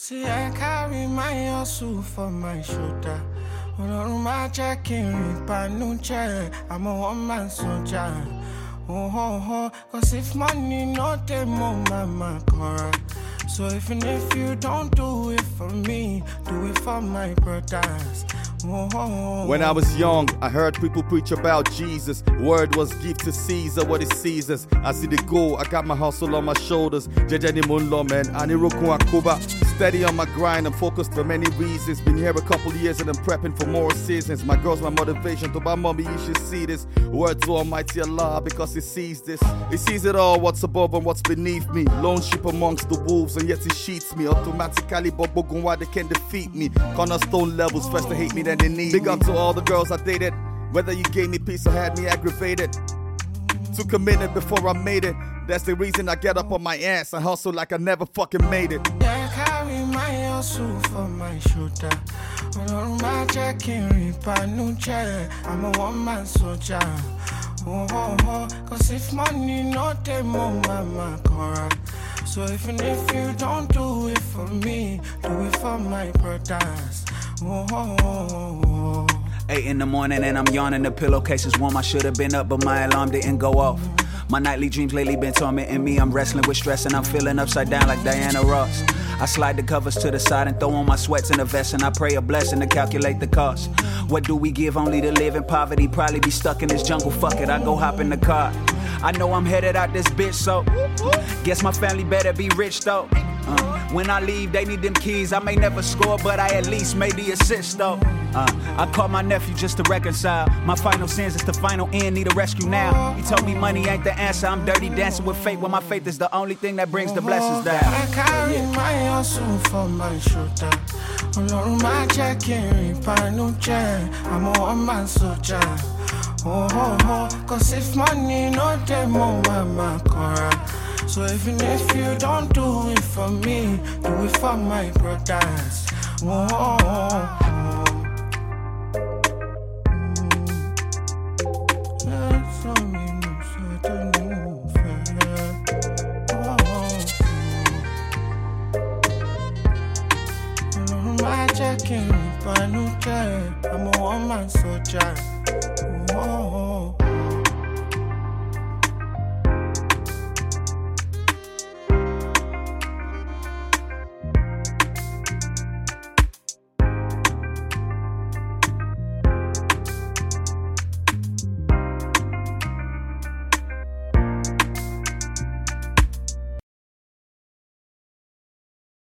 See, I carry my hustle for my shoulder. On my checking, I'm a one-man soldier. Cause if money not the more, mama cora. So even if you don't do it for me, do it for my brothers. When I was young, I heard people preach about Jesus. Word was give to Caesar what is Caesar's. I see the goal, I got my hustle on my shoulders. Jejani Munlo, man, Aniroku Akuba. Steady on my grind, I'm focused for many reasons. Been here a couple years and I'm prepping for more seasons. My girl's my motivation, to my mommy, you should see this. Word to Almighty Allah, because He sees this. He sees it all, what's above and what's beneath me. Lone sheep amongst the wolves, and yet He sheets me. Automatically, but why they can't defeat me. Cornerstone levels, first to hate me, then they need Big up to all the girls I dated. Whether you gave me peace or had me aggravated. Took a minute before I made it. That's the reason I get up on my ass and hustle like I never fucking made it. Yeah, I carry my hustle for my shoulder. On my checking, I'm a one-man soldier. Cause if money not the more, mama cora. So even if you don't do it for me, do it for my brothers. 8 in the morning and I'm yawning. The pillowcases warm. I should have been up, but my alarm didn't go off. My nightly dreams lately been tormenting me. I'm wrestling with stress and I'm feeling upside down like Diana Ross. I slide the covers to the side and throw on my sweats in a vest, and I pray a blessing to calculate the cost. What do we give only to live in poverty? Probably be stuck in this jungle. Fuck it, I go hop in the car. I know I'm headed out this bitch, so guess my family better be rich though. When I leave, they need them keys. I may never score, but I at least made the assist though. I called my nephew just to reconcile. My final sins is the final end, need a rescue now. He told me money ain't the answer. I'm dirty dancing with fate, when my faith is the only thing that brings the blessings down. I carry my hustle for my shoulder. On my checking, I'm a one-man soldier. Cause if money not the more, mama cora. So even if you don't do it for me, do it for my brothers. I'm a one-man soldier.